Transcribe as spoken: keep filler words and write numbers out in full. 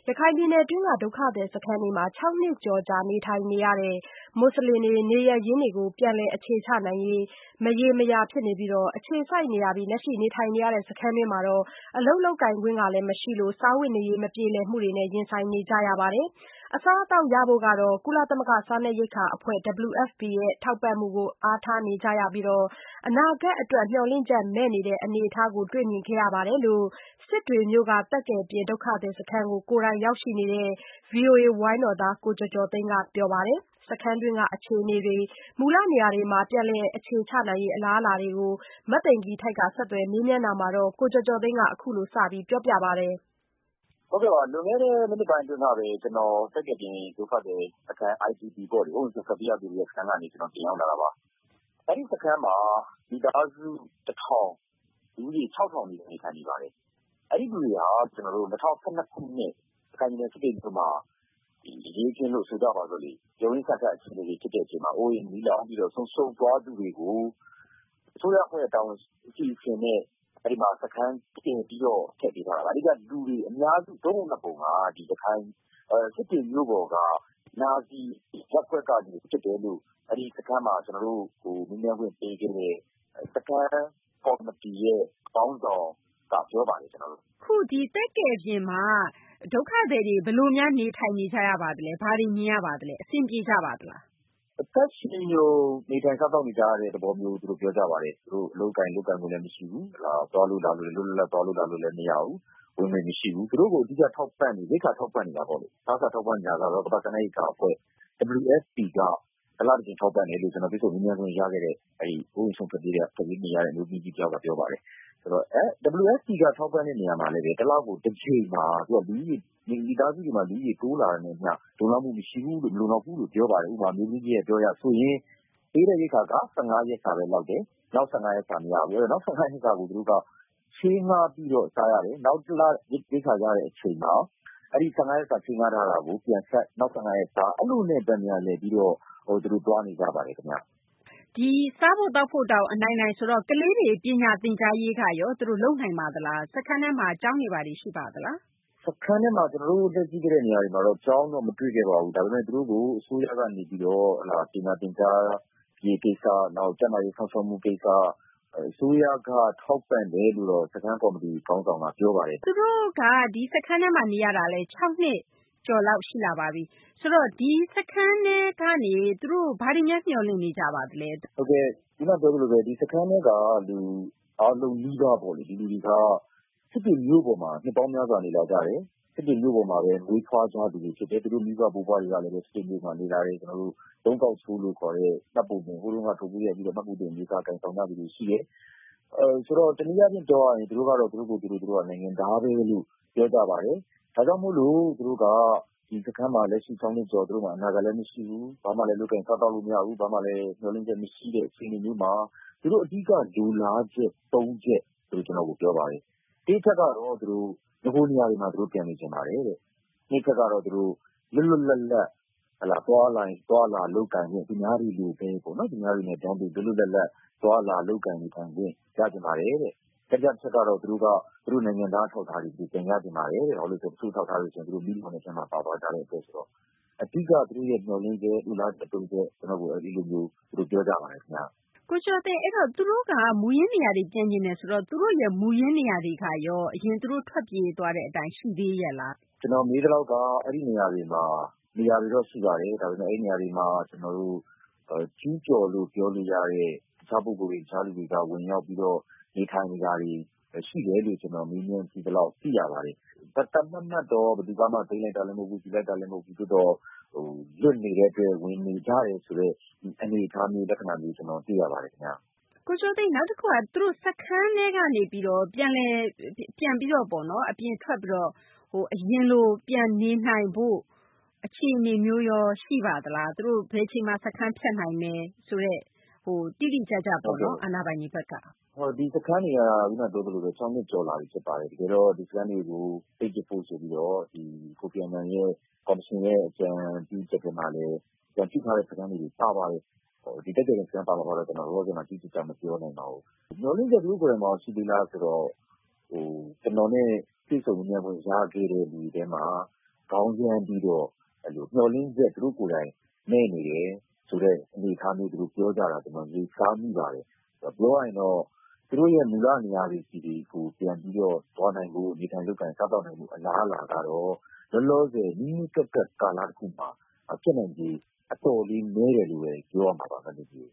ရခိုင်ပြည်နယ်တွင်းက ဒုက္ခသည်စခန်းတွေမှာ ၆ နှစ်ကျော်ကြာနေထိုင်နေရတဲ့ မွတ်ဆလင်တွေ နေရပ်ရင်းတွေကို ပြန်လည်အခြေချနိုင်ရေး မရေမရာဖြစ်နေပြီး အခြေစိုက်နေထိုင်နေရတဲ့ စခန်းတွင်းမှာ အလုပ်လုပ်ကိုင်ခွင့်မရှိလို့ စားဝတ်နေရေး မပြေလည်မှုတွေနဲ့ ရင်ဆိုင်နေကြရပါတယ်။ အစားအသောက်ရဖို့ကတော့ ကုလသမဂ္ဂစားနပ်ရိက္ခာအဖွဲ့ ဒဗ္ဗလ်ယူ အက်ဖ် ပီ ရဲ့ ထောက်ပံ့မှုကို အားထားနေကြရပြီး အနာဂတ်အတွက် မျှော်လင့်ချက်မဲ့နေတဲ့ အနေအထားကို တွေ့မြင်ခဲ့ရတယ်လို့ စစ်တွေမြို့က သက်ကယ်ပြင် ဒုက္ခသည်စခန်းကို ကိုယ်တိုင်ရောက်ရှိနေတဲ့ ဗွီအိုအေဝိုင်းတော်သား ကိုကျော်ကျော်သိန်းက ပြောပါတယ်။ စခန်းတွင်းက အခြေအနေတွေ၊ မူလနေရာတွေမှာ ပြန်လည်အခြေချနိုင်ရေး အလားအလာတွေကို မသိင်္ဂ ီထိုက် ဆက်သွယ်မေးမြန်းတာမှာ ကိုကျော်ကျော်သိန်းက အခုလို စပြောပြပါတယ်။ဟုတ်ကဲ့ပါ။ လွန်ခဲ့တဲ့မိနစ်ပိုင်းအတွင်းကပဲ ကျနော် သက်ကယ်ပြင်ဒုက္ခသည်စခန်း အိုင်ဒီပီ ပေါ့လေ အိုးအိမ်စွန့်ထွက်ပြေးရသူတွေရဲ့စခန်းကနေ ကျနော်ပြန်ရောက်လာတာပါ။ အဲဒီစခန်းမှာ မိသားစုတထောင် လူဦးရေခြောက်ထောင်နီးပါးနေထိုင်နေပါတယ်။ အဲဒီလူတွေဟာ ကျနော်တို့ ၂၀၁၂ ခုနှစ် ရခိုင်ပြည်နယ်စစ်တွေမြို့မှာ အရေးအခင်းလို့ဆိုကြပါစို့လေ ရုန်းရင်းဆန်ခတ်အခြေအနေတွေဖြစ်တဲ့အချိန်မှာ အိုးအိမ်မီးလောင်ပြီးတော့ ဆုံးရှုံးသွားသူတွေကို အစိုးရအဖွဲ့တာဝန်ရှိသူအစီအစဉ်နဲ့ အဲဒီမှာစခန်းတည်ပြီးတော့ထည့်ပေးထားတာပါ။ အဓိကလူတွေအများစု သုံးပုံနှစ်ပုံက ဒီရခိုင်စစ်တွေမြို့ပေါ်က နာဇီရပ်ကွက်ကလူတွေဖြစ်တယ်လို့ အဲဒီစခန်းမှာကျနော်တို့ကိုမေးမြန်းခွင့်ပေးခဲ့တဲ့ စခန်းကော်မတီရဲ့ခေါင်းဆောင်ကပြောပါတယ်ကျနော်တို့။ ခုဒီသက်ကယ်ပြင်မှာ ဒုက္ခသည်တွေဘယ်လိုများနေထိုင်နေကြရပါသလဲ။ ဘာတွေမြင်ရပါသလဲ။ အဆင်ပြေကြပါသလား။ အသက်ရှင်လျှုံနေထိုင်စားသောက်နေကြရတဲ့သဘောမျိုးသူတို့ပြောကြပါတယ်။ သူတို့အလုပ်အကိုင်လုပ်ကိုင်ခွင့်လည်းမရှိဘူး။ သွားလို့လာလို့လွတ်လွတ်လပ်လပ်သွားလို့လာလို့လည်းမရဘူး။ ဝင်ငွေမရှိဘူး။ သူတို့ကိုအဓိကထောက်ပံ့နေရိက္ခာထောက်ပံ့နေတာပေါ့လေ။ စားစာထောက်ပံ့နေတာကတော့ ကမ္ဘာ့စားနပ်ရိက္ခာအဖွဲ့ ဒဗ္ဗလ်ယူ အက်ဖ် ပီ က တလတကြိမ်ထောက်ပံ့တယ်လို့ ကျနော်တွေ့ဆုံမေးမြန်းခွင့်ရခဲ့တဲ့ အဲဒီအိုးအိမ်စွန့်ထွက်ပြေးနေရတဲ့အမျိုးသမီးကြီးတယောက်ကပြောပါတယ်။ ဆိုတော့ ဒဗ္ဗလ်ယူ အက်ဖ် ပီ ကထောက်ပံ့တဲ့နေရာမှာလည်းတလကိုတကြိမ်မှာ သူကလူဦးရေမိသားစုတွေမှာလူဦးရေတိုးလာတာနဲ့အမျှလုံလောက်မှုမရှိဘူးလို့မလုံလောက်ဘူးလို့ပြောပါတယ်။ ဥပမာအမျိုးသမီးကြီးရဲ့အပြောအရဆိုရင် ပေးတဲ့ရိက္ခာက ၁၅ ရက်စာပဲလောက်တယ်။ နောက် ၁၅ ရက်စာမရဘူး။ နောက် ၁၅ ရက်စာကိုသူတို့ကချေးငှားပြီးတော့စားရတယ်။ နောက်တလရိက္ခာရတဲ့အချိန်မှာ အဲဒီ ၁၅ ရက်စာချေးငှားထားတာကိုပြန်ဆပ်နောက် ၁၅ ရက်စားအဲလိုနဲ့တန်းပြန်လည်ပြီးတော့သူတို့သွားနေကြပါတယ်ခင်ဗျ။ ဒီစားဖို့သောက်ဖို့တောင်အနိုင်နိုင်ဆိုတော့ကလေးတွေပညာသင်ကြားရေးကရောသူတို့လုပ်နိုင်ပါသလား။ စခန်းထဲမှာကျောင်းတွေဘာတွေရှိပါသလား။ စခန်းထဲမှာကျနော်တို့တက်ကြည့်ခဲ့တဲ့နေရာတွေမှာတော့ကျောင်းတော့မတွေ့ခဲ့ပါဘူး။ ဒါပေမဲ့သူတို့ကိုအစိုးရကနေပြီးတော့ပညာသင်ကြားရေးကိစ္စနောက်ကျန်းမာရေးစောင့်ရှောက်မှုကိစ္စအစိုးရကထောက်ပံ့တယ်လို့တော့စခန်းကော်မတီခေါင်းဆောင်ကပြောပါတယ်။ သူတို့ကဒီစခန်းထဲမှာနေရတာလည်း၆နှစ်ကျော်လောက်ရှိလာပါပြီ။ဆိုတော့ဒီစခန်းထဲကနေသူတို့ဘာတွေများမျှော်လင့်နေကြပါသလဲ။ ဟုတ်ကဲ့ခုနပြောသလိုပဲဒီစခန်းထဲကလူအားလုံးနီးပါးပေါ့လေဒီလူတွေကစစ်တွေမြို့ပေါ်မှာနှစ်ပေါင်းများစွာနေလာကြတယ်။စစ်တွေမြို့ပေါ်မှာပဲမွေးဖွားကြသူတွေဖြစ်တယ်။သူတို့မိဘဘိုးဘွားတွေကလည်းစစ်တွေမြို့မှာနေလာတယ်။ကျနော်တို့တုံးကောက်ချိုးလို့ခေါ်တဲ့မှတ်ပုံတင်ဟိုတုန်းကထုတ်ပေးခဲ့ပြီးတော့မှတ်ပုံတင်အမျိုးအစားကိုင်ဆောင်ကြသူတွေရှိတယ်။အဲဆိုတော့တနည်းအားဖြင့်ပြောရရင်သူတို့ကတော့သူတို့ကိုယ်သူတို့သူတို့ကနိုင်ငံသားပဲလို့ပြောကြပါတယ်။ဒါကြောင့်မို့လို့သူတို့ကဒီစခန်းမှာလက်ရှိ၆နှစ်ကျော်သူတို့မှာအနာဂတ်လည်းမရှိဘူး။ဘာမှလည်းလုပ်ကိုင်စားသောက်လို့မရဘူး။ဘာမှလည်းမျှော်လင့်ချက်မရှိတဲ့အခြေအနေမျိုးမှာသူတို့အဓိကလိုလားချက်သုံးချက်သူတို့ကျနော်ကိုပြောပါတယ်။တစ်အချက်ကတော့သူတို့နဂိုနေရာတွေမှာသူတို့ပြန်နေချင်ပါတယ်တဲ့။နှစ်အချက်ကတော့သူတို့လွတ်လွတ်လပ်လပ်သွားလာသွားလာလုပ်ကိုင်ခွင့်သူများတွေလိုပဲပေါ့နော်။သူများတွေနဲ့တန်းတူလွတ်လွတ်လပ်လပ်သွားလာလုပ်ကိုင်နေထိုင်ခွင့်ရချင်ပါတယ်တဲ့။တတိယအချက်ကတော့သူတို့ကသူတို့နိုင်ငံသားအထောက်အထားတွေပြန်ရချင်ပါတယ်တဲ့။ဘာလို့လဲဆိုတော့တချို့အထောက်အထားတွေဆိုရင်သူတို့မိခင်နဲ့ထဲမှာပါသွားကြတဲ့အတွက်ဆိုတော့အဓိကသူတို့ရဲ့မျှော်လင့်ချက်လိုလားချက်သုံးချက်ကျနော်တို့အဲဒီလိုမျိုးသူတို့ပြောကြပါတယ်ခင်ဗျ။ကိုကျော်သိန်းအဲ့တော့သူတို့ကမူရင်းနေရာတွေပြန်ချင်တယ်ဆိုတော့သူတို့ရဲ့မူရင်းနေရာတွေကရောအရင်သူတို့ထွက်ပြေးသွားတဲ့အတိုင်းရှိသေးရဲ့လား။ကျနော်မေးသလောက်ကအဲဒီနေရာတွေမှာနေရာတွေတော့ရှိပါတယ်။ဒါပေမဲ့အဲဒီနေရာတွေမှာကျနော်တို့ကျူးကျော်လို့ပြောလို့ရတဲ့တခြားပုဂ္ဂိုလ်တွေတခြားလူတွေကဝင်ရောက်ပြီးတော့နေထိုင်နေတာတွေရှိတယ်လို့ကျနော်မေးမြန်းကြည့်သလောက်သိရပါတယ်။သတ်သတ်မှတ်မှတ်တော့ဘယ်သူကမှသိမ်းလိုက်တာလည်းမဟုတ်ဘူး။ယူလိုက်တာလည်းမဟုတ်ဘူး။သို့သော်လွတ်နေတဲ့အတွက်ဝင်နေကြတယ်ဆိုတဲ့အနေအထားမျိုးလက္ခဏာမျိုးကျနော်တွေ့ရပါတယ်ခင်ဗျ။ကိုကျော်သိန်းနောက်တခုကသူတို့စခန်းထဲကနေပြီးတော့ပြန်လည်ပြန်ပြီးတော့ပေါ့နော်အပြင်ထွက်ပြီးတော့ဟိုအရင်လိုပြန်နေနိုင်ဖို့အခြေအနေမျိုးရောရှိပါသလား။သူတို့ဘယ်အချိန်မှာစခန်းဖြတ်နိုင်မယ်ဆိုတဲ့ဟိုတိတိကျကျပေါ့နော်အာဏာပိုင်တွေဘက်က။ဟောဒီစခန်းတွေကခုနပြောသလိုပဲ၆နှစ်ကျော်လာပြီဖြစ်ပါတယ်။တကယ်တော့ဒီစခန်းတွေကိုပိတ်ပစ်ဖို့ဆိုပြီးတော့ဒီကိုဖီအာနန်ရဲ့ကော်မရှင်ရဲ့အကြံပြုချက်ထဲမှာလည်းကြံပြုထားတဲ့စခန်းတွေပါပါတယ်။ဒီသက်ကယ်ပြင်စခန်းပါမလားတော့ကျနော်လောလောဆယ်မှာတိတိကျကျမပြောနိုင်ပါဘူး။မျှော်လင့်ချက်သူတို့ကိုယ်တိုင်မှာရှိသေးလားဆိုတော့ဟိုကျနော်နဲ့တွေ့ဆုံမေးမြန်းခွင့်ရခဲ့တဲ့လူတွေထဲမှာခေါင်းရမ်းပြီးတော့မျှော်လင့်ချက်သူတို့ကိုယ်တိုင်မဲ့နေတယ်ဆိုတဲ့အနေအထားမျိုးသူတို့ပြောကြတာကျနော်ယူဆမိပါတယ်။ပြောရရင်တော့သူတို့ရဲ့မူလနေရာတွေဆီကိုပြန်ပြီးတော့သွားနိုင်ဖို့နေထိုင်လုပ်ကိုင်စားသောက်နိုင်ဖို့အလားအလာကတော့လောလောဆယ်နီးနီးကပ်ကပ်ကာလတစ်ခုမှာဖြစ်နိုင်ခြေအတော်လေးနည်းတယ်လို့ပဲပြောရမှာပါခင်ဗျ